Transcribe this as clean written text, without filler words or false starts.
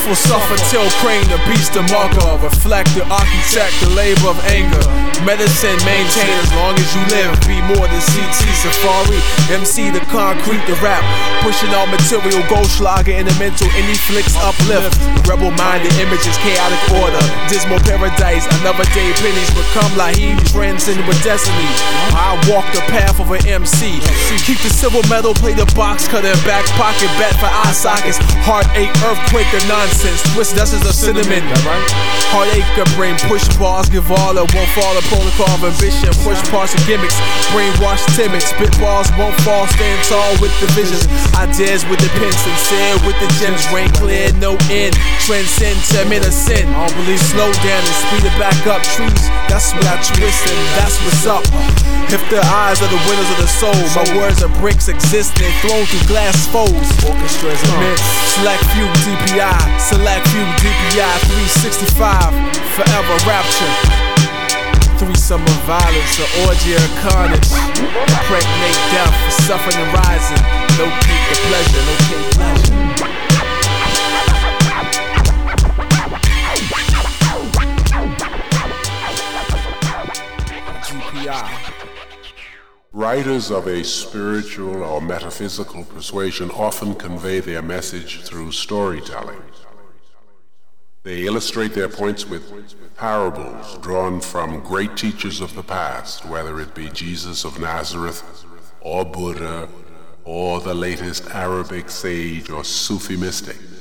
Will suffer till crane, the beast, the marker, reflect the architect, the labor of anger. Medicine maintain as long as you live. Be more than CT Safari. MC the concrete, the rap. Pushing all material, Goldschlager in the mental. Any flicks uplift. Rebel minded images, chaotic order. Dismal paradise, another day pennies become Lahib. Transcend with destiny. I walk the path of an MC. Keep the silver medal, play the box cutter in back pocket, bet for eye sockets. Heartache, earthquake, the nonsense. Twist dusters of cinnamon. Heartache, a brain push bars, give all it won't fall. A protocol of ambition, push parts of gimmicks. Brainwash timid, spit balls won't fall. Stand tall with the visions. Ideas with the pen, sincere with the gems. Rain clear, no end. Transcend to admit a sin. I don't believe slow down and speed it back up. Trees, that's what I twist and that's what's up. If the eyes are the windows of the soul, my words are bricks existing, thrown through glass folds. Orchestras immense. Select few DPI, select few DPI 365, forever rapture. Threesome of violence, an orgy of carnage. Impregnate death, suffering and rising. Locate the pleasure, locate pleasure. GPI. Writers of a spiritual or metaphysical persuasion often convey their message through storytelling. They illustrate their points with parables drawn from great teachers of the past, whether it be Jesus of Nazareth, or Buddha, or the latest Arabic sage or Sufi mystic.